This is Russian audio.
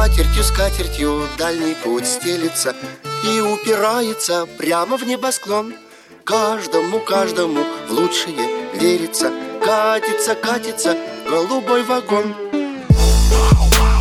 скатертью дальний путь стелится и упирается прямо в небосклон. Каждому в лучшее верится. Катится голубой вагон.